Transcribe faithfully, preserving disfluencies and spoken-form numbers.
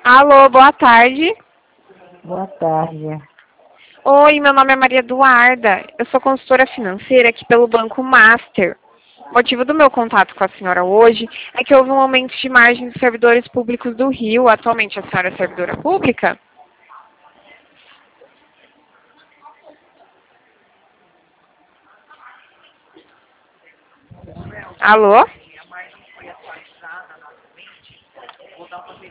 Alô, boa tarde. Boa tarde. Oi, meu nome é Maria Eduarda. Eu sou consultora financeira aqui pelo Banco Master. O motivo do meu contato com a senhora hoje é que houve um aumento de margem dos servidores públicos do Rio. Atualmente a senhora é servidora pública? Alô?